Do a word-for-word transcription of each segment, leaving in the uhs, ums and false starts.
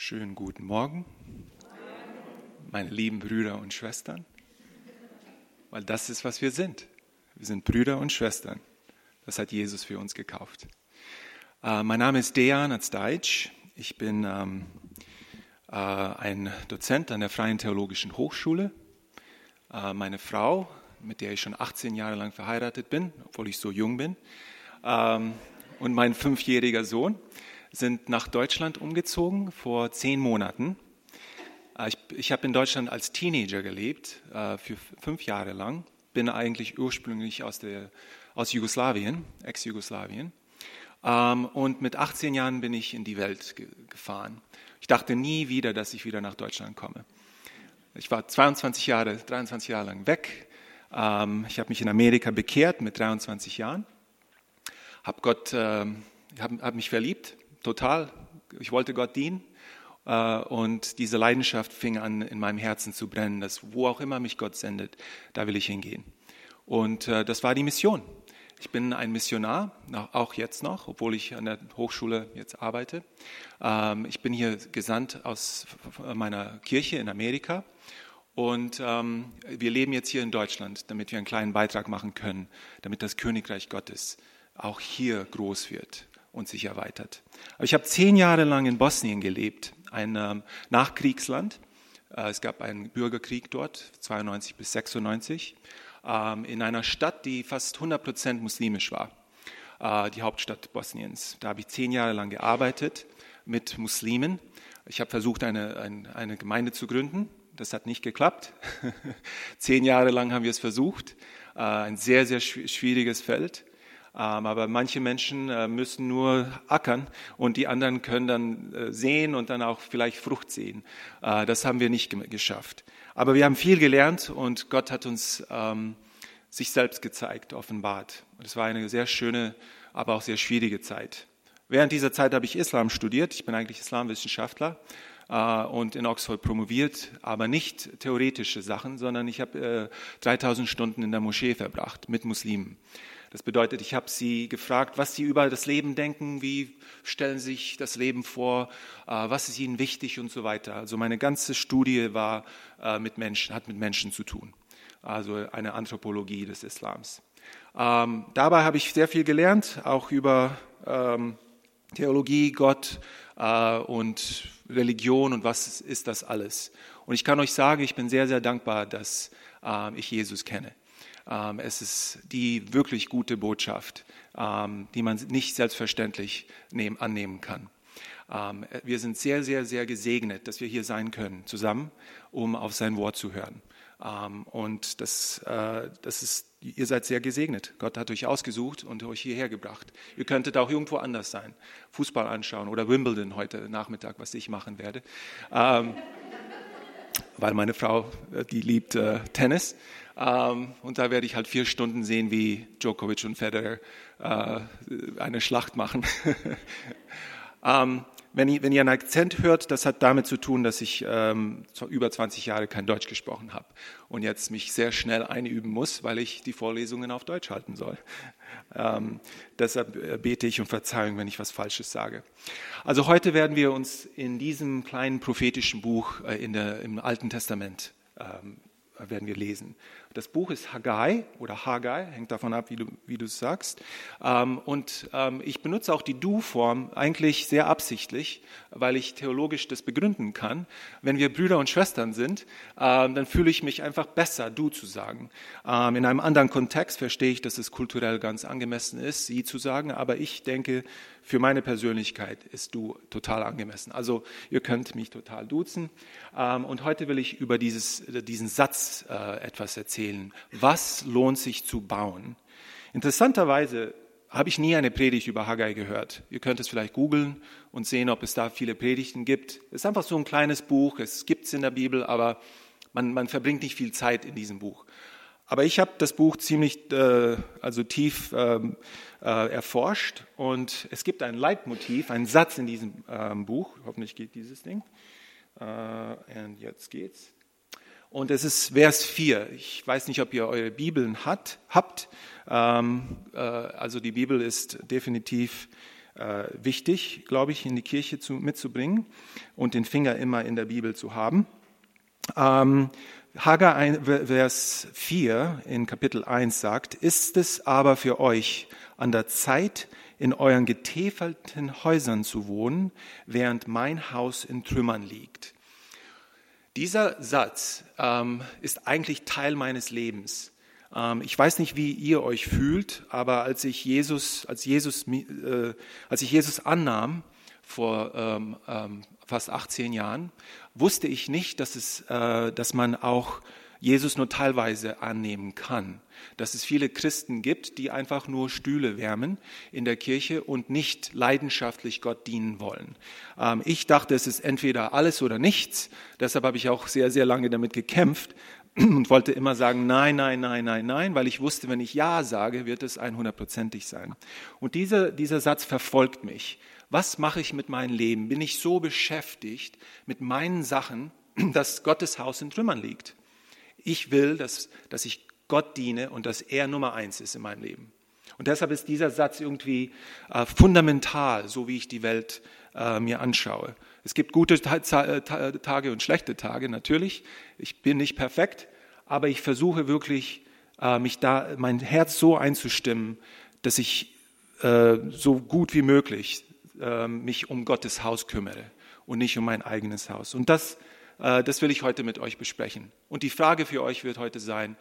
Schönen guten Morgen, meine lieben Brüder und Schwestern, weil das ist, was wir sind. Wir sind Brüder und Schwestern. Das hat Jesus für uns gekauft. Äh, mein Name ist Dejan Azdaic. Ich bin ähm, äh, ein Dozent an der Freien Theologischen Hochschule. Äh, meine Frau, mit der ich schon achtzehn Jahre lang verheiratet bin, obwohl ich so jung bin, ähm, und mein fünfjähriger Sohn sind nach Deutschland umgezogen vor zehn Monaten. Ich, ich habe in Deutschland als Teenager gelebt, äh, für fünf Jahre lang. Bin eigentlich ursprünglich aus, der, aus Jugoslawien, Ex-Jugoslawien. Ähm, und mit achtzehn Jahren bin ich in die Welt ge- gefahren. Ich dachte nie wieder, dass ich wieder nach Deutschland komme. Ich war zweiundzwanzig Jahre, dreiundzwanzig Jahre lang weg. Ähm, ich habe mich in Amerika bekehrt mit dreiundzwanzig Jahren. Habe Gott, äh, habe hab mich verliebt. Total. Ich wollte Gott dienen äh, und diese Leidenschaft fing an, in meinem Herzen zu brennen, dass wo auch immer mich Gott sendet, da will ich hingehen. Und äh, das war die Mission. Ich bin ein Missionar, auch jetzt noch, obwohl ich an der Hochschule jetzt arbeite. Ähm, ich bin hier gesandt aus meiner Kirche in Amerika und ähm, wir leben jetzt hier in Deutschland, damit wir einen kleinen Beitrag machen können, damit das Königreich Gottes auch hier groß wird und sich erweitert. Aber ich habe zehn Jahre lang in Bosnien gelebt, ein ähm, Nachkriegsland. Äh, es gab einen Bürgerkrieg dort, zweiundneunzig bis sechsundneunzig, ähm, in einer Stadt, die fast hundert Prozent muslimisch war, äh, die Hauptstadt Bosniens. Da habe ich zehn Jahre lang gearbeitet mit Muslimen. Ich habe versucht, eine, eine, eine Gemeinde zu gründen. Das hat nicht geklappt. Zehn Jahre lang haben wir es versucht. Äh, ein sehr, sehr schwieriges Feld. Aber manche Menschen müssen nur ackern und die anderen können dann sehen und dann auch vielleicht Frucht sehen. Das haben wir nicht geschafft. Aber wir haben viel gelernt und Gott hat uns ähm, sich selbst gezeigt, offenbart. Es war eine sehr schöne, aber auch sehr schwierige Zeit. Während dieser Zeit habe ich Islam studiert. Ich bin eigentlich Islamwissenschaftler äh, und in Oxford promoviert, aber nicht theoretische Sachen, sondern ich habe äh, dreitausend Stunden in der Moschee verbracht mit Muslimen. Das bedeutet, ich habe sie gefragt, was sie über das Leben denken, wie stellen sie sich das Leben vor, was ist ihnen wichtig und so weiter. Also meine ganze Studie war mit Menschen, hat mit Menschen zu tun, also eine Anthropologie des Islams. Ähm, dabei habe ich sehr viel gelernt, auch über ähm, Theologie, Gott äh, und Religion und was ist das alles. Und ich kann euch sagen, ich bin sehr, sehr dankbar, dass äh, ich Jesus kenne. Es ist die wirklich gute Botschaft, die man nicht selbstverständlich annehmen kann. Wir sind sehr, sehr, sehr gesegnet, dass wir hier sein können, zusammen, um auf sein Wort zu hören. Und das, das ist, ihr seid sehr gesegnet. Gott hat euch ausgesucht und euch hierher gebracht. Ihr könntet auch irgendwo anders sein, Fußball anschauen oder Wimbledon heute Nachmittag, was ich machen werde. Weil meine Frau, die liebt äh, Tennis. Ähm, und da werde ich halt vier Stunden sehen, wie Djokovic und Federer äh, eine Schlacht machen. ähm, wenn, ihr, wenn ihr einen Akzent hört, das hat damit zu tun, dass ich ähm, über zwanzig Jahre kein Deutsch gesprochen habe und jetzt mich sehr schnell einüben muss, weil ich die Vorlesungen auf Deutsch halten soll. Ähm, deshalb bete ich um Verzeihung, wenn ich was Falsches sage. Also heute werden wir uns in diesem kleinen prophetischen Buch äh, in der, im Alten Testament ähm, werden wir lesen. Das Buch ist Haggai oder Haggai, hängt davon ab, wie du wie du es sagst. Ähm, und ähm, ich benutze auch die Du-Form eigentlich sehr absichtlich, weil ich theologisch das begründen kann. Wenn wir Brüder und Schwestern sind, ähm, dann fühle ich mich einfach besser, Du zu sagen. Ähm, in einem anderen Kontext verstehe ich, dass es kulturell ganz angemessen ist, Sie zu sagen, aber ich denke, für meine Persönlichkeit ist Du total angemessen. Also ihr könnt mich total duzen. Ähm, und heute will ich über dieses, diesen Satz äh, etwas erzählen. Was lohnt sich zu bauen? Interessanterweise habe ich nie eine Predigt über Haggai gehört. Ihr könnt es vielleicht googeln und sehen, ob es da viele Predigten gibt. Es ist einfach so ein kleines Buch, es gibt es in der Bibel, aber man, man verbringt nicht viel Zeit in diesem Buch. Aber ich habe das Buch ziemlich äh, also tief ähm, äh, erforscht und es gibt ein Leitmotiv, einen Satz in diesem ähm, Buch. Hoffentlich geht dieses Ding. Äh, und jetzt geht's. Und es ist Vers vier. Ich weiß nicht, ob ihr eure Bibeln hat, habt. Ähm, äh, also die Bibel ist definitiv äh, wichtig, glaube ich, in die Kirche zu, mitzubringen und den Finger immer in der Bibel zu haben. Ähm, Haggai ein, Vers vier in Kapitel eins sagt, ist es aber für euch an der Zeit, in euren getäfelten Häusern zu wohnen, während mein Haus in Trümmern liegt. Dieser Satz ähm, ist eigentlich Teil meines Lebens. Ähm, ich weiß nicht, wie ihr euch fühlt, aber als ich Jesus, als Jesus, äh, als ich Jesus annahm vor ähm, ähm, fast achtzehn Jahren, wusste ich nicht, dass es, äh, dass man auch Jesus nur teilweise annehmen kann. Dass es viele Christen gibt, die einfach nur Stühle wärmen in der Kirche und nicht leidenschaftlich Gott dienen wollen. Ähm, ich dachte, es ist entweder alles oder nichts. Deshalb habe ich auch sehr, sehr lange damit gekämpft und wollte immer sagen, nein, nein, nein, nein, nein, weil ich wusste, wenn ich Ja sage, wird es hundertprozentig sein. Und dieser, dieser Satz verfolgt mich. Was mache ich mit meinem Leben? Bin ich so beschäftigt mit meinen Sachen, dass Gottes Haus in Trümmern liegt? Ich will, dass, dass ich Gott diene und dass er Nummer eins ist in meinem Leben. Und deshalb ist dieser Satz irgendwie äh, fundamental, so wie ich die Welt äh, mir anschaue. Es gibt gute Ta- Ta- Tage und schlechte Tage, natürlich. Ich bin nicht perfekt, aber ich versuche wirklich, äh, mich da, mein Herz so einzustimmen, dass ich äh, so gut wie möglich äh, mich um Gottes Haus kümmere und nicht um mein eigenes Haus. Und das Das will ich heute mit euch besprechen. Und die Frage für euch wird heute sein,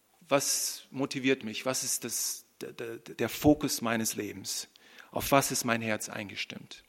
was motiviert mich? Was ist das, der, der Fokus meines Lebens? Auf was ist mein Herz eingestimmt?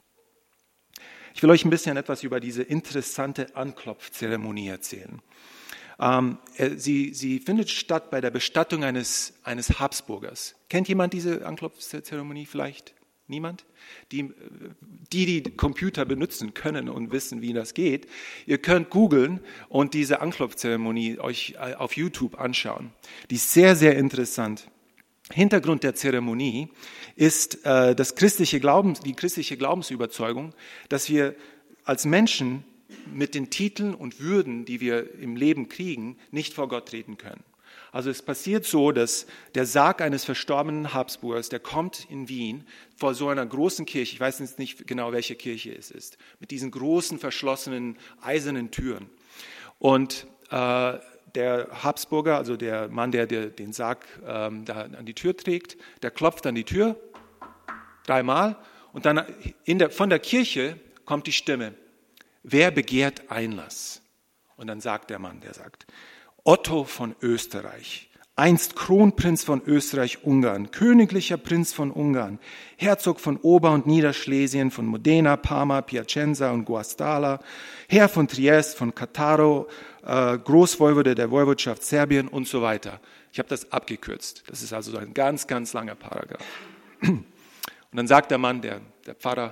Ich will euch ein bisschen etwas über diese interessante Anklopfzeremonie erzählen. Ähm, sie, sie findet statt bei der Bestattung eines, eines Habsburgers. Kennt jemand diese Anklopfzeremonie vielleicht? Niemand? Die, die, die Computer benutzen können und wissen, wie das geht, ihr könnt googeln und diese Anklopfzeremonie euch auf YouTube anschauen. Die ist sehr, sehr interessant. Hintergrund der Zeremonie ist äh, das christliche Glaubens, die christliche Glaubensüberzeugung, dass wir als Menschen mit den Titeln und Würden, die wir im Leben kriegen, nicht vor Gott treten können. Also es passiert so, dass der Sarg eines verstorbenen Habsburgers, der kommt in Wien vor so einer großen Kirche, ich weiß jetzt nicht genau, welche Kirche es ist, mit diesen großen verschlossenen eisernen Türen. Und äh, der Habsburger, also der Mann, der, der den Sarg ähm, da an die Tür trägt, der klopft an die Tür dreimal und dann in der, von der Kirche kommt die Stimme, wer begehrt Einlass? Und dann sagt der Mann, der sagt, Otto von Österreich, einst Kronprinz von Österreich-Ungarn, königlicher Prinz von Ungarn, Herzog von Ober- und Niederschlesien, von Modena, Parma, Piacenza und Guastalla, Herr von Triest, von Cattaro, äh, Großwoiwode der Woiwodschaft Serbien und so weiter. Ich habe das abgekürzt. Das ist also ein ganz, ganz langer Paragraph. Und dann sagt der Mann, der, der Pfarrer,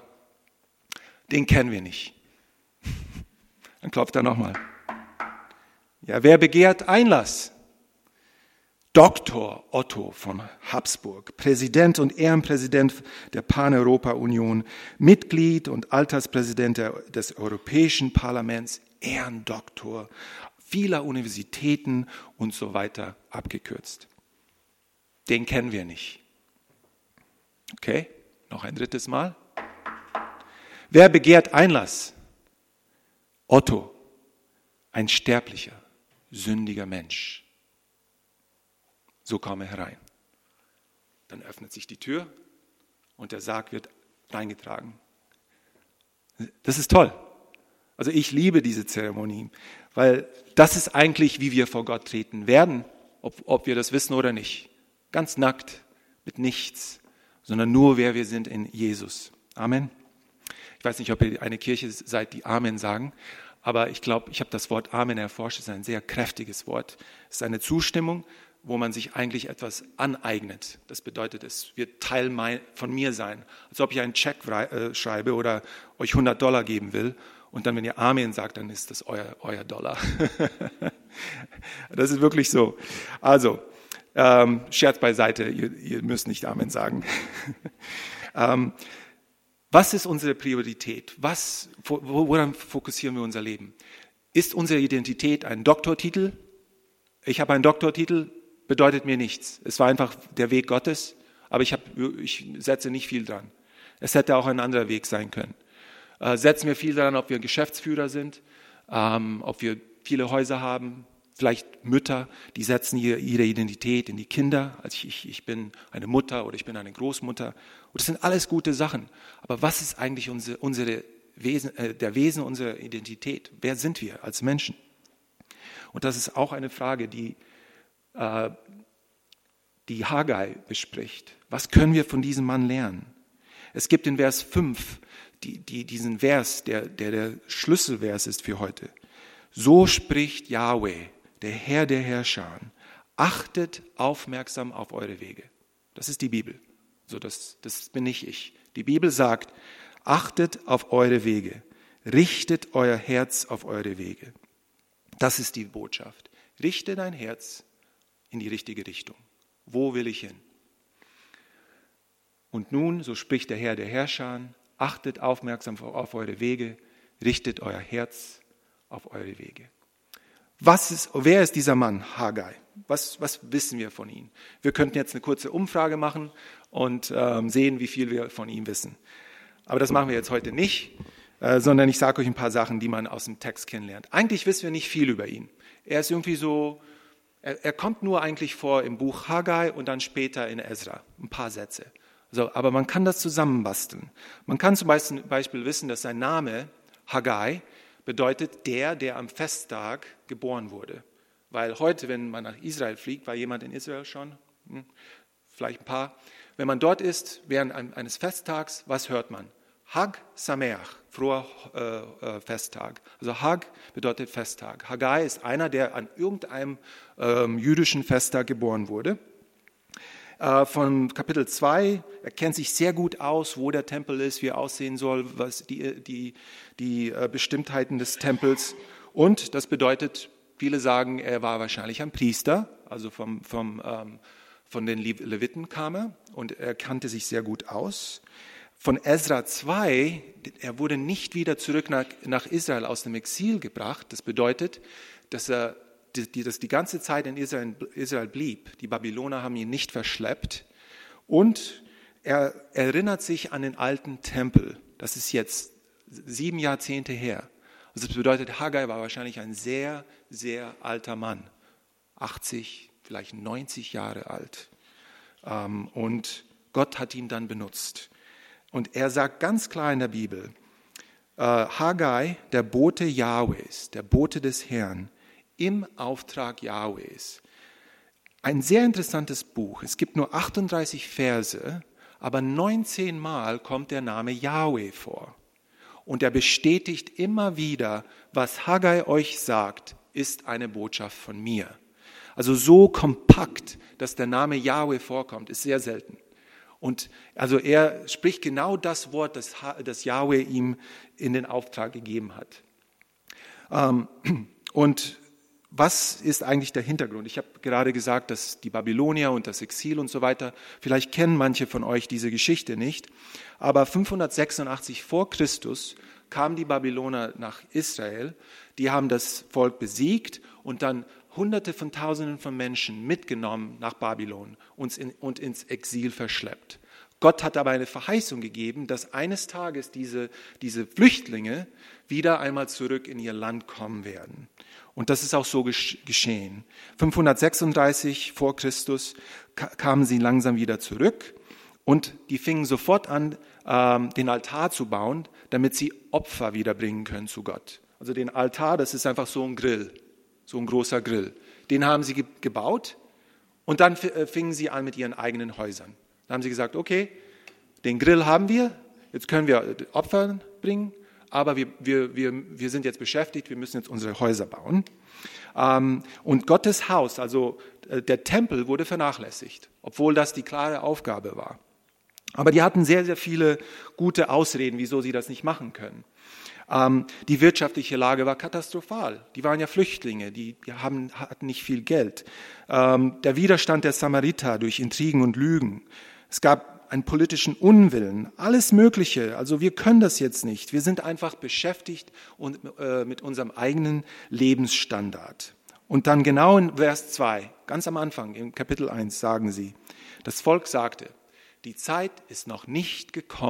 den kennen wir nicht. Dann klopft er nochmal. Ja, wer begehrt Einlass? Doktor Otto von Habsburg, Präsident und Ehrenpräsident der Pan-Europa-Union, Mitglied und Alterspräsident der, des Europäischen Parlaments, Ehrendoktor vieler Universitäten und so weiter abgekürzt. Den kennen wir nicht. Okay, noch ein drittes Mal. Wer begehrt Einlass? Otto, ein sterblicher, sündiger Mensch. So kam er herein. Dann öffnet sich die Tür und der Sarg wird reingetragen. Das ist toll. Also ich liebe diese Zeremonie, weil das ist eigentlich, wie wir vor Gott treten werden, ob, ob wir das wissen oder nicht. Ganz nackt, mit nichts, sondern nur, wer wir sind in Jesus. Amen. Ich weiß nicht, ob ihr eine Kirche seid, die Amen sagen, aber ich glaube, ich habe das Wort Amen erforscht. Es ist ein sehr kräftiges Wort. Es ist eine Zustimmung, wo man sich eigentlich etwas aneignet. Das bedeutet, es wird Teil mein, von mir sein. Als ob ich einen Check äh, schreibe oder euch hundert Dollar geben will. Und dann, wenn ihr Amen sagt, dann ist das euer, euer Dollar. Das ist wirklich so. Also, ähm, Scherz beiseite, ihr, ihr müsst nicht Amen sagen. ähm, Was ist unsere Priorität? Was, woran fokussieren wir unser Leben? Ist unsere Identität ein Doktortitel? Ich habe einen Doktortitel, bedeutet mir nichts. Es war einfach der Weg Gottes, aber ich, hab, ich setze nicht viel dran. Es hätte auch ein anderer Weg sein können. Äh, setzen wir viel daran, ob wir Geschäftsführer sind, ähm, ob wir viele Häuser haben, vielleicht Mütter, die setzen ihre, ihre Identität in die Kinder. Also ich, ich, ich bin eine Mutter oder ich bin eine Großmutter. Und das sind alles gute Sachen. Aber was ist eigentlich unsere, unsere Wesen, äh, der Wesen unserer Identität? Wer sind wir als Menschen? Und das ist auch eine Frage, die, äh, die Haggai bespricht. Was können wir von diesem Mann lernen? Es gibt in Vers fünf die, die, diesen Vers, der, der der Schlüsselvers ist für heute. So spricht Yahweh, der Herr der Herrscher, achtet aufmerksam auf eure Wege. Das ist die Bibel. So, das, das bin nicht ich. Die Bibel sagt, achtet auf eure Wege, richtet euer Herz auf eure Wege. Das ist die Botschaft. Richte dein Herz in die richtige Richtung. Wo will ich hin? Und nun, so spricht der Herr der Herrscher, achtet aufmerksam auf eure Wege, richtet euer Herz auf eure Wege. Was ist, wer ist dieser Mann, Haggai? Was, was wissen wir von ihm? Wir könnten jetzt eine kurze Umfrage machen und ähm, sehen, wie viel wir von ihm wissen. Aber das machen wir jetzt heute nicht, äh, sondern ich sage euch ein paar Sachen, die man aus dem Text kennenlernt. Eigentlich wissen wir nicht viel über ihn. Er ist irgendwie so, er, er kommt nur eigentlich vor im Buch Haggai und dann später in Ezra, ein paar Sätze. Also, aber man kann das zusammenbasteln. Man kann zum Beispiel wissen, dass sein Name Haggai bedeutet der, der am Festtag geboren wurde. Weil heute, wenn man nach Israel fliegt, war jemand in Israel schon? Hm, vielleicht ein paar. Wenn man dort ist, während eines Festtags, was hört man? Hag Sameach, froher äh, Festtag. Also Hag bedeutet Festtag. Haggai ist einer, der an irgendeinem ähm, jüdischen Festtag geboren wurde. Äh, von Kapitel zwei, er kennt sich sehr gut aus, wo der Tempel ist, wie er aussehen soll, was die, die, die äh, Bestimmtheiten des Tempels. Und das bedeutet, viele sagen, er war wahrscheinlich ein Priester, also vom, vom, ähm, von den Leviten kam er und er kannte sich sehr gut aus. Von Ezra zwei, er wurde nicht wieder zurück nach, nach Israel aus dem Exil gebracht. Das bedeutet, dass er die, dass die ganze Zeit in Israel, Israel blieb. Die Babyloner haben ihn nicht verschleppt. Und er erinnert sich an den alten Tempel. Das ist jetzt sieben Jahrzehnte her. Also das bedeutet, Haggai war wahrscheinlich ein sehr, sehr alter Mann. achtzig, vielleicht neunzig Jahre alt. Und Gott hat ihn dann benutzt. Und er sagt ganz klar in der Bibel, Haggai, der Bote Jahwes, der Bote des Herrn, im Auftrag Jahwes. Ein sehr interessantes Buch. Es gibt nur achtunddreißig Verse, aber neunzehn Mal kommt der Name Jahwe vor. Und er bestätigt immer wieder, was Haggai euch sagt, ist eine Botschaft von mir. Also so kompakt, dass der Name Jahwe vorkommt, ist sehr selten. Und also er spricht genau das Wort, das, das Jahwe ihm in den Auftrag gegeben hat. Und was ist eigentlich der Hintergrund? Ich habe gerade gesagt, dass die Babylonier und das Exil und so weiter, vielleicht kennen manche von euch diese Geschichte nicht, aber fünfhundertsechsundachtzig vor Christus kamen die Babyloner nach Israel, die haben das Volk besiegt und dann Hunderte von Tausenden von Menschen mitgenommen nach Babylon und, in, und ins Exil verschleppt. Gott hat aber eine Verheißung gegeben, dass eines Tages diese, diese Flüchtlinge wieder einmal zurück in ihr Land kommen werden. Und das ist auch so geschehen. fünfhundertsechsunddreißig vor Christus kamen sie langsam wieder zurück und die fingen sofort an, den Altar zu bauen, damit sie Opfer wiederbringen können zu Gott. Also den Altar, das ist einfach so ein Grill, so ein großer Grill. Den haben sie gebaut und dann fingen sie an mit ihren eigenen Häusern. Dann haben sie gesagt, okay, den Grill haben wir, jetzt können wir Opfer bringen, aber wir, wir, wir, wir sind jetzt beschäftigt, wir müssen jetzt unsere Häuser bauen. Ähm, und Gottes Haus, also äh, der Tempel, wurde vernachlässigt, obwohl das die klare Aufgabe war. Aber die hatten sehr, sehr viele gute Ausreden, wieso sie das nicht machen können. Ähm, die wirtschaftliche Lage war katastrophal. Die waren ja Flüchtlinge, die, die haben, hatten nicht viel Geld. Ähm, der Widerstand der Samariter durch Intrigen und Lügen. Es gab einen politischen Unwillen, alles Mögliche. Also wir können das jetzt nicht. Wir sind einfach beschäftigt und, äh, mit unserem eigenen Lebensstandard. Und dann genau in Vers zwei, ganz am Anfang, im Kapitel eins, sagen sie, das Volk sagte, die Zeit ist noch nicht gekommen,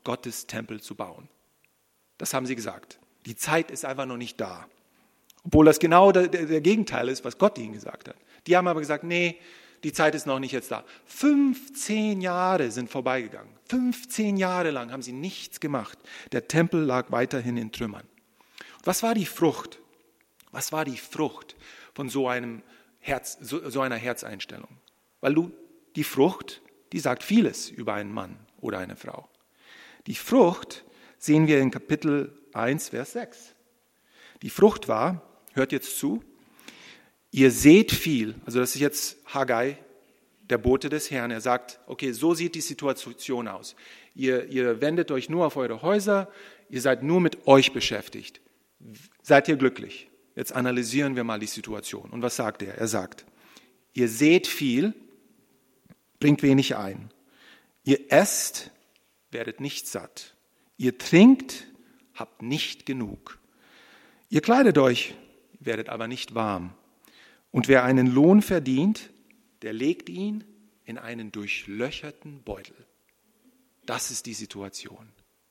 Gottes Tempel zu bauen. Das haben sie gesagt. Die Zeit ist einfach noch nicht da. Obwohl das genau der, der, der Gegenteil ist, was Gott ihnen gesagt hat. Die haben aber gesagt, nee, die Zeit ist noch nicht jetzt da. fünfzehn Jahre sind vorbeigegangen. fünfzehn Jahre lang haben sie nichts gemacht. Der Tempel lag weiterhin in Trümmern. Was war die Frucht? Was war die Frucht von so, einem Herz, so, so einer Herzeinstellung? Weil du, die Frucht, die sagt vieles über einen Mann oder eine Frau. Die Frucht sehen wir in Kapitel eins, Vers sechs. Die Frucht war, hört jetzt zu, ihr seht viel, also das ist jetzt Haggai, der Bote des Herrn. Er sagt, okay, so sieht die Situation aus. Ihr, ihr wendet euch nur auf eure Häuser, ihr seid nur mit euch beschäftigt. Seid ihr glücklich? Jetzt analysieren wir mal die Situation. Und was sagt er? Er sagt, ihr seht viel, bringt wenig ein. Ihr esst, werdet nicht satt. Ihr trinkt, habt nicht genug. Ihr kleidet euch, werdet aber nicht warm. Und wer einen Lohn verdient, der legt ihn in einen durchlöcherten Beutel. Das ist die Situation.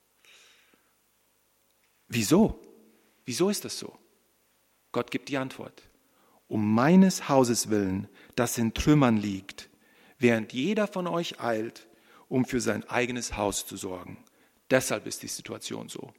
Wieso? Wieso ist das so? Gott gibt die Antwort. Um meines Hauses willen, das in Trümmern liegt, während jeder von euch eilt, um für sein eigenes Haus zu sorgen. Deshalb ist die Situation so.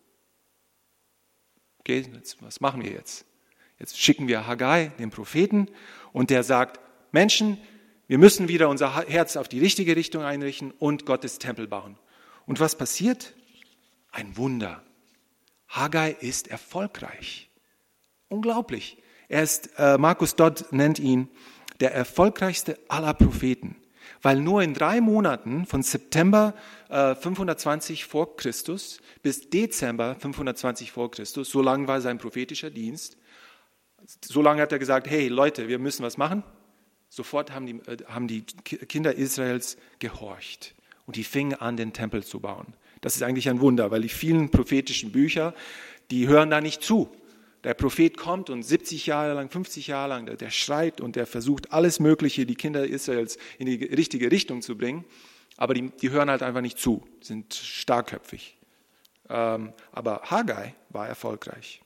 Okay, jetzt, was machen wir jetzt? Jetzt schicken wir Haggai, den Propheten, und der sagt, Menschen, wir müssen wieder unser Herz auf die richtige Richtung einrichten und Gottes Tempel bauen. Und was passiert? Ein Wunder. Haggai ist erfolgreich. Unglaublich. Er ist, äh, Markus Dodd nennt ihn der erfolgreichste aller Propheten, weil nur in drei Monaten von September äh, fünfhundertzwanzig vor Christus bis Dezember fünfhundertzwanzig vor Christus, so lang war sein prophetischer Dienst, so lange hat er gesagt, hey Leute, wir müssen was machen. Sofort haben die, äh, haben die Kinder Israels gehorcht und die fingen an, den Tempel zu bauen. Das ist eigentlich ein Wunder, weil die vielen prophetischen Bücher, die hören da nicht zu. Der Prophet kommt und siebzig Jahre lang, fünfzig Jahre lang, der, der schreit und der versucht alles Mögliche, die Kinder Israels in die richtige Richtung zu bringen, aber die, die hören halt einfach nicht zu, sind starkköpfig. Ähm, aber Haggai war erfolgreich.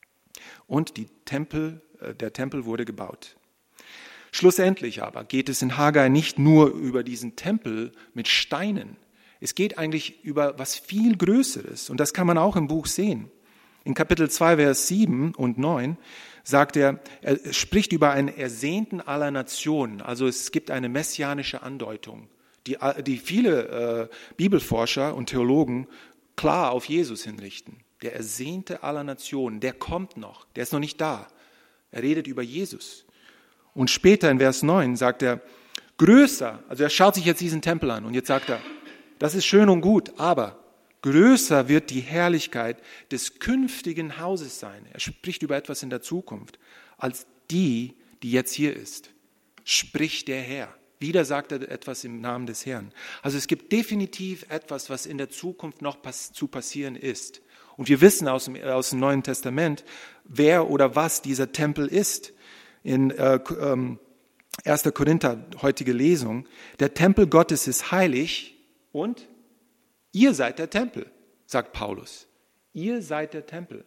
Und die Tempel, äh, der Tempel wurde gebaut. Schlussendlich aber geht es in Haggai nicht nur über diesen Tempel mit Steinen. Es geht eigentlich über was viel Größeres und das kann man auch im Buch sehen. In Kapitel zwei, Vers sieben und neun sagt er, er spricht über einen Ersehnten aller Nationen. Also es gibt eine messianische Andeutung, die, die viele äh, Bibelforscher und Theologen klar auf Jesus hinrichten. Der Ersehnte aller Nationen, der kommt noch, der ist noch nicht da. Er redet über Jesus. Und später in Vers neun sagt er, größer, also er schaut sich jetzt diesen Tempel an und jetzt sagt er, das ist schön und gut, aber größer wird die Herrlichkeit des künftigen Hauses sein. Er spricht über etwas in der Zukunft, als die, die jetzt hier ist. Spricht der Herr. Wieder sagt er etwas im Namen des Herrn. Also es gibt definitiv etwas, was in der Zukunft noch pass- zu passieren ist. Und wir wissen aus dem, aus dem Neuen Testament, wer oder was dieser Tempel ist. In äh, ähm, erster Korinther, heutige Lesung, der Tempel Gottes ist heilig und ihr seid der Tempel, sagt Paulus. Ihr seid der Tempel.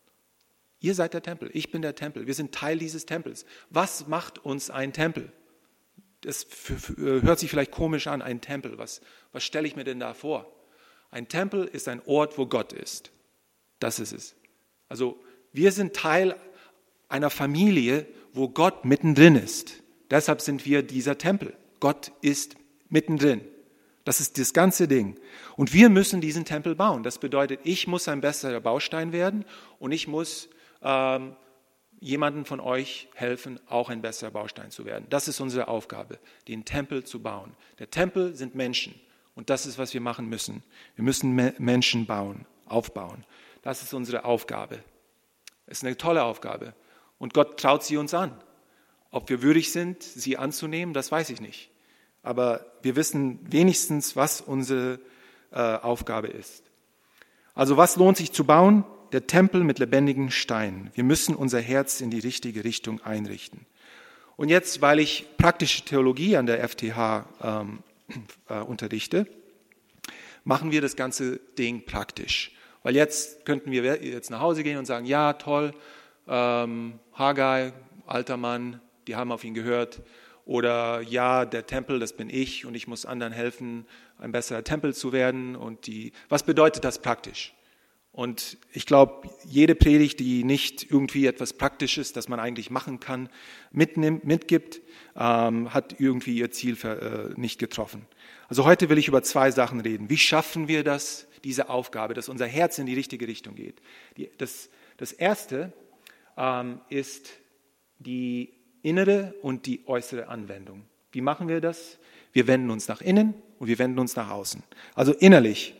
Ihr seid der Tempel. Ich bin der Tempel. Wir sind Teil dieses Tempels. Was macht uns ein Tempel? Das für, für, hört sich vielleicht komisch an, ein Tempel. Was, was stelle ich mir denn da vor? Ein Tempel ist ein Ort, wo Gott ist. Das ist es. Also wir sind Teil einer Familie, wo Gott mittendrin ist. Deshalb sind wir dieser Tempel. Gott ist mittendrin. Das ist das ganze Ding. Und wir müssen diesen Tempel bauen. Das bedeutet, ich muss ein besserer Baustein werden und ich muss ähm, jemandem von euch helfen, auch ein besserer Baustein zu werden. Das ist unsere Aufgabe, den Tempel zu bauen. Der Tempel sind Menschen und das ist, was wir machen müssen. Wir müssen Me- Menschen bauen, aufbauen. Das ist unsere Aufgabe. Es ist eine tolle Aufgabe und Gott traut sie uns an. Ob wir würdig sind, sie anzunehmen, das weiß ich nicht. Aber wir wissen wenigstens, was unsere äh, Aufgabe ist. Also was lohnt sich zu bauen? Der Tempel mit lebendigen Steinen. Wir müssen unser Herz in die richtige Richtung einrichten. Und jetzt, weil ich praktische Theologie an der F T H ähm, äh, unterrichte, machen wir das ganze Ding praktisch. Weil jetzt könnten wir jetzt nach Hause gehen und sagen, ja, toll, ähm, Haggai, alter Mann, die haben auf ihn gehört. Oder ja, der Tempel, das bin ich und ich muss anderen helfen, ein besserer Tempel zu werden. Und die, was bedeutet das praktisch? Und ich glaube, jede Predigt, die nicht irgendwie etwas Praktisches, das man eigentlich machen kann, mitnimmt, mitgibt, ähm, hat irgendwie ihr Ziel für, äh, nicht getroffen. Also heute will ich über zwei Sachen reden. Wie schaffen wir das, diese Aufgabe, dass unser Herz in die richtige Richtung geht? Die, das, das Erste ähm, ist die innere und die äußere Anwendung. Wie machen wir das? Wir wenden uns nach innen und wir wenden uns nach außen. Also innerlich.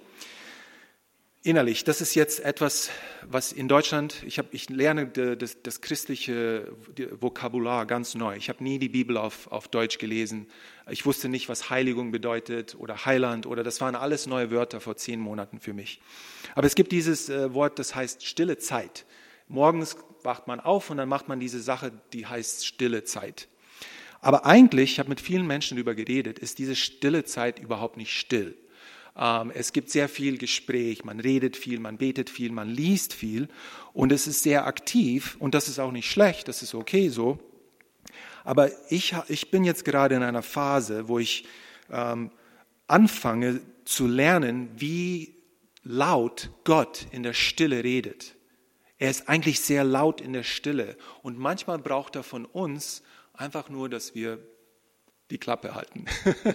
Innerlich, das ist jetzt etwas, was in Deutschland, ich, hab, ich lerne das, das christliche Vokabular ganz neu. Ich habe nie die Bibel auf, auf Deutsch gelesen. Ich wusste nicht, was Heiligung bedeutet oder Heiland oder das waren alles neue Wörter vor zehn Monaten für mich. Aber es gibt dieses äh, Wort, das heißt stille Zeit. Morgens wacht man auf und dann macht man diese Sache, die heißt stille Zeit. Aber eigentlich, ich habe mit vielen Menschen darüber geredet, ist diese stille Zeit überhaupt nicht still. Ähm, es gibt sehr viel Gespräch, man redet viel, man betet viel, man liest viel und es ist sehr aktiv und das ist auch nicht schlecht, das ist okay so. Aber ich, ich bin jetzt gerade in einer Phase, wo ich ähm, anfange zu lernen, wie laut Gott in der Stille redet. Er ist eigentlich sehr laut in der Stille und manchmal braucht er von uns einfach nur, dass wir die Klappe halten,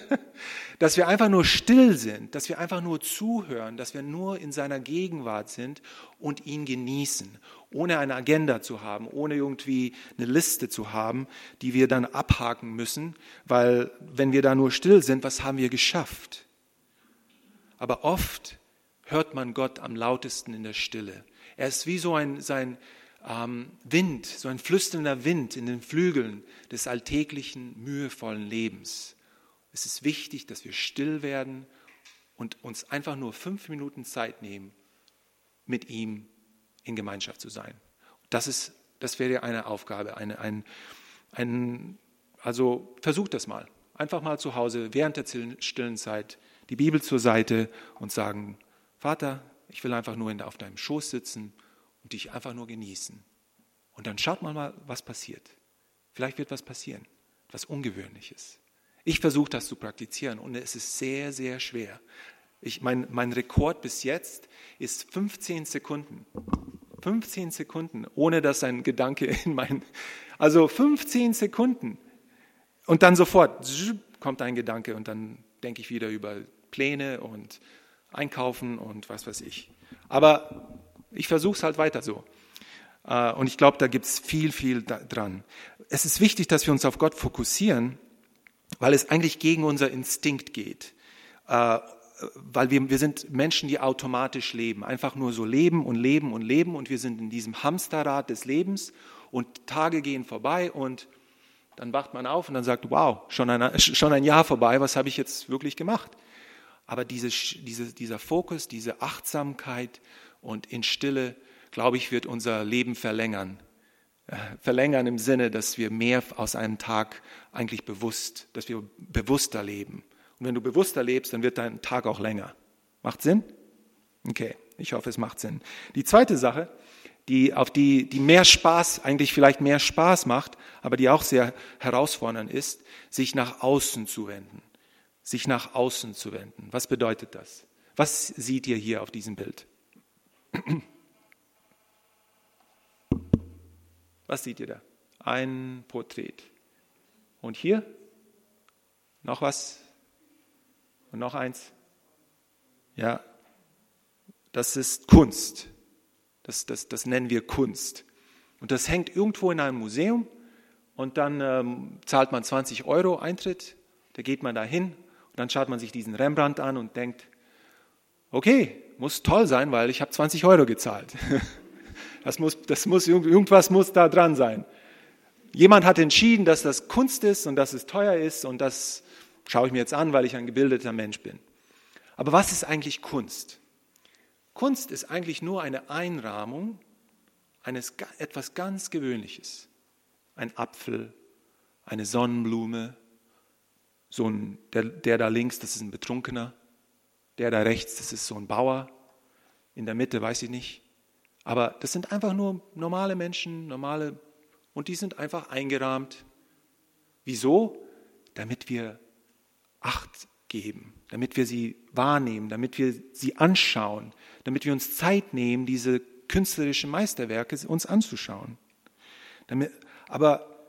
dass wir einfach nur still sind, dass wir einfach nur zuhören, dass wir nur in seiner Gegenwart sind und ihn genießen, ohne eine Agenda zu haben, ohne irgendwie eine Liste zu haben, die wir dann abhaken müssen, weil wenn wir da nur still sind, was haben wir geschafft? Aber oft hört man Gott am lautesten in der Stille. Er ist wie so ein, sein ähm, Wind, so ein flüsternder Wind in den Flügeln des alltäglichen, mühevollen Lebens. Es ist wichtig, dass wir still werden und uns einfach nur fünf Minuten Zeit nehmen, mit ihm in Gemeinschaft zu sein. Das ist, das wäre eine Aufgabe, eine, ein, ein, also versucht das mal. Einfach mal zu Hause während der stillen Zeit die Bibel zur Seite und sagen, Vater, ich will einfach nur auf deinem Schoß sitzen und dich einfach nur genießen. Und dann schaut mal, mal, was passiert. Vielleicht wird was passieren, was Ungewöhnliches. Ich versuche das zu praktizieren und es ist sehr, sehr schwer. Ich, mein, mein Rekord bis jetzt ist fünfzehn Sekunden. fünfzehn Sekunden, ohne dass ein Gedanke in mein... Also fünfzehn Sekunden. Und dann sofort kommt ein Gedanke und dann denke ich wieder über Pläne und Einkaufen und was weiß ich. Aber ich versuche es halt weiter so. Und ich glaube, da gibt es viel, viel dran. Es ist wichtig, dass wir uns auf Gott fokussieren, weil es eigentlich gegen unser Instinkt geht. Weil wir, wir sind Menschen, die automatisch leben. Einfach nur so leben und leben und leben und wir sind in diesem Hamsterrad des Lebens und Tage gehen vorbei und dann wacht man auf und dann sagt, wow, schon ein, schon ein Jahr vorbei, was habe ich jetzt wirklich gemacht? Aber diese, diese, dieser Fokus, diese Achtsamkeit und in Stille, glaube ich, wird unser Leben verlängern. Äh, verlängern im Sinne, dass wir mehr aus einem Tag eigentlich bewusst, dass wir bewusster leben. Und wenn du bewusster lebst, dann wird dein Tag auch länger. Macht Sinn? Okay, ich hoffe, es macht Sinn. Die zweite Sache, die, auf die, die mehr Spaß, eigentlich vielleicht mehr Spaß macht, aber die auch sehr herausfordernd ist, sich nach außen zu wenden. Sich nach außen zu wenden. Was bedeutet das? Was seht ihr hier auf diesem Bild? Was seht ihr da? Ein Porträt. Und hier? Noch was? Und noch eins? Ja, das ist Kunst. Das, das, das nennen wir Kunst. Und das hängt irgendwo in einem Museum und dann ähm, zahlt man zwanzig Euro Eintritt, da geht man da hin. Dann schaut man sich diesen Rembrandt an und denkt, okay, muss toll sein, weil ich habe zwanzig Euro gezahlt. Das muss, das muss, irgendwas muss da dran sein. Jemand hat entschieden, dass das Kunst ist und dass es teuer ist und das schaue ich mir jetzt an, weil ich ein gebildeter Mensch bin. Aber was ist eigentlich Kunst? Kunst ist eigentlich nur eine Einrahmung eines etwas ganz Gewöhnliches. Ein Apfel, eine Sonnenblume, so ein, der, der da links, das ist ein Betrunkener. Der da rechts, das ist so ein Bauer. In der Mitte weiß ich nicht. Aber das sind einfach nur normale Menschen, normale, und die sind einfach eingerahmt. Wieso? Damit wir Acht geben, damit wir sie wahrnehmen, damit wir sie anschauen, damit wir uns Zeit nehmen, diese künstlerischen Meisterwerke uns anzuschauen. Damit, aber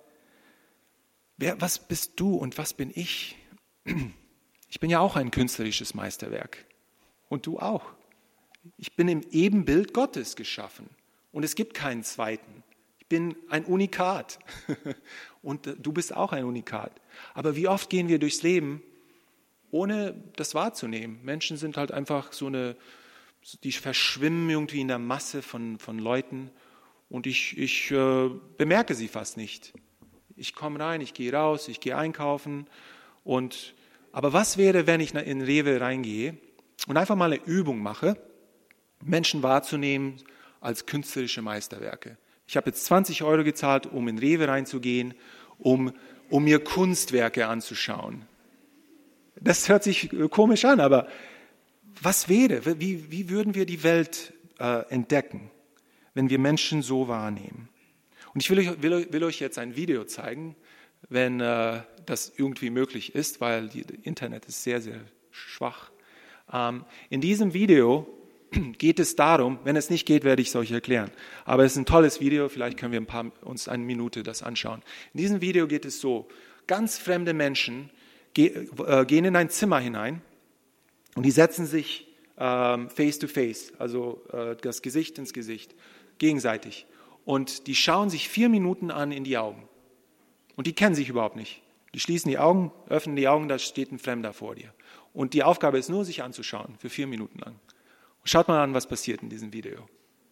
wer, was bist du und was bin ich? Ich bin ja auch ein künstlerisches Meisterwerk und du auch. Ich bin im Ebenbild Gottes geschaffen und es gibt keinen zweiten. Ich bin ein Unikat und du bist auch ein Unikat. Aber wie oft gehen wir durchs Leben, ohne das wahrzunehmen? Menschen sind halt einfach so eine, die verschwimmen irgendwie in der Masse von, von Leuten und ich, ich äh, bemerke sie fast nicht. Ich komme rein, ich gehe raus, ich gehe einkaufen. Und, aber was wäre, wenn ich in Rewe reingehe und einfach mal eine Übung mache, Menschen wahrzunehmen als künstlerische Meisterwerke? Ich habe jetzt zwanzig Euro gezahlt, um in Rewe reinzugehen, um, um mir Kunstwerke anzuschauen. Das hört sich komisch an, aber was wäre, wie, wie würden wir die Welt äh, entdecken, wenn wir Menschen so wahrnehmen? Und ich will euch, will, will euch jetzt ein Video zeigen, wenn äh, das irgendwie möglich ist, weil das Internet ist sehr, sehr schwach. Ähm, in diesem Video geht es darum, wenn es nicht geht, werde ich es euch erklären. Aber es ist ein tolles Video, vielleicht können wir ein paar, uns eine Minute das anschauen. In diesem Video geht es so, ganz fremde Menschen ge, äh, gehen in ein Zimmer hinein und die setzen sich ähm, face to face, also äh, das Gesicht ins Gesicht, gegenseitig. Und die schauen sich vier Minuten an in die Augen. Und die kennen sich überhaupt nicht. Die schließen die Augen, öffnen die Augen, da steht ein Fremder vor dir. Und die Aufgabe ist nur, sich anzuschauen, für vier Minuten lang. Schaut mal an, was passiert in diesem Video.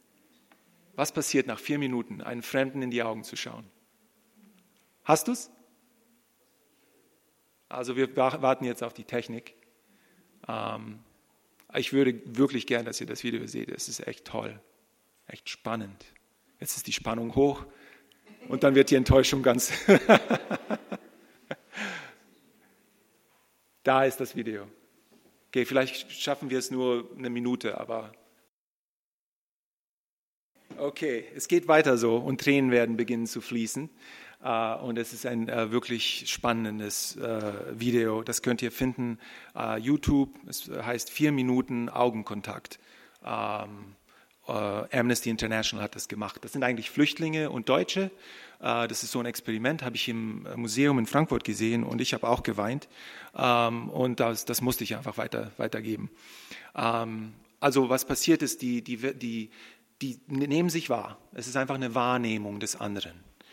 Was passiert nach vier Minuten, einen Fremden in die Augen zu schauen? Hast du es? Also wir warten jetzt auf die Technik. Ähm, ich würde wirklich gern, dass ihr das Video seht. Es ist echt toll, echt spannend. Jetzt ist die Spannung hoch und dann wird die Enttäuschung ganz... Da ist das Video. Okay, vielleicht schaffen wir es nur eine Minute, aber okay, es geht weiter so und Tränen werden beginnen zu fließen uh, und es ist ein uh, wirklich spannendes uh, Video, das könnt ihr finden, uh, YouTube, es heißt vier Minuten Augenkontakt. Um, uh, Amnesty International hat das gemacht. Das sind eigentlich Flüchtlinge und Deutsche. Das ist so ein Experiment, habe ich im Museum in Frankfurt gesehen und ich habe auch geweint und das, das musste ich einfach weiter, weitergeben. Also was passiert ist, die, die, die, die nehmen sich wahr. Es ist einfach eine Wahrnehmung des anderen,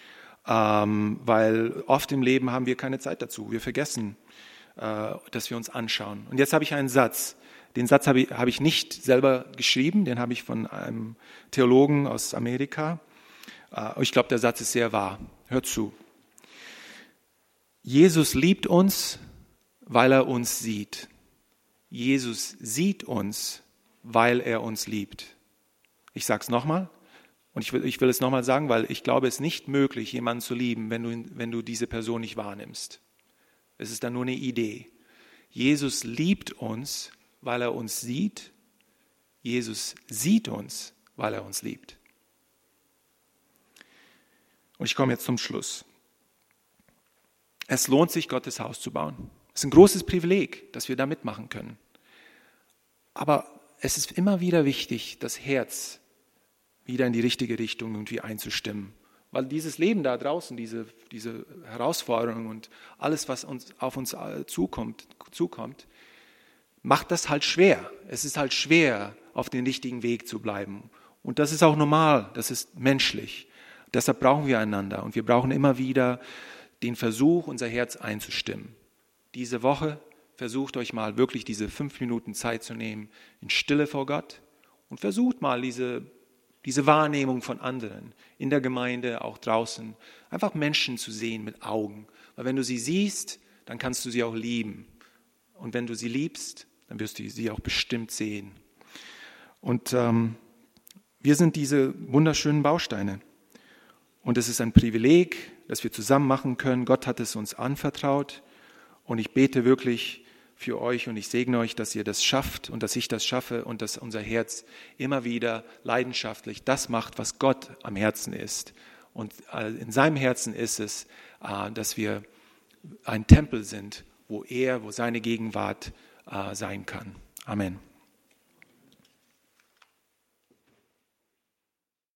weil oft im Leben haben wir keine Zeit dazu. Wir vergessen, dass wir uns anschauen. Und jetzt habe ich einen Satz. Den Satz habe ich, habe ich nicht selber geschrieben, den habe ich von einem Theologen aus Amerika. Ich glaube, der Satz ist sehr wahr. Hört zu. Jesus liebt uns, weil er uns sieht. Jesus sieht uns, weil er uns liebt. Ich sage es nochmal und ich will, ich will es nochmal sagen, weil ich glaube, es ist nicht möglich, jemanden zu lieben, wenn du, wenn du diese Person nicht wahrnimmst. Es ist dann nur eine Idee. Jesus liebt uns, weil er uns sieht. Jesus sieht uns, weil er uns liebt. Und ich komme jetzt zum Schluss. Es lohnt sich, Gottes Haus zu bauen. Es ist ein großes Privileg, dass wir da mitmachen können. Aber es ist immer wieder wichtig, das Herz wieder in die richtige Richtung irgendwie einzustimmen. Weil dieses Leben da draußen, diese, diese Herausforderungen und alles, was uns, auf uns zukommt, zukommt, macht das halt schwer. Es ist halt schwer, auf den richtigen Weg zu bleiben. Und das ist auch normal, das ist menschlich. Deshalb brauchen wir einander und wir brauchen immer wieder den Versuch, unser Herz einzustimmen. Diese Woche versucht euch mal wirklich diese fünf Minuten Zeit zu nehmen in Stille vor Gott und versucht mal diese, diese Wahrnehmung von anderen in der Gemeinde, auch draußen, einfach Menschen zu sehen mit Augen. Weil wenn du sie siehst, dann kannst du sie auch lieben. Und wenn du sie liebst, dann wirst du sie auch bestimmt sehen. Und ähm, wir sind diese wunderschönen Bausteine. Und es ist ein Privileg, das wir zusammen machen können. Gott hat es uns anvertraut. Und ich bete wirklich, für euch und ich segne euch, dass ihr das schafft und dass ich das schaffe und dass unser Herz immer wieder leidenschaftlich das macht, was Gott am Herzen ist. Und in seinem Herzen ist es, dass wir ein Tempel sind, wo er, wo seine Gegenwart sein kann. Amen.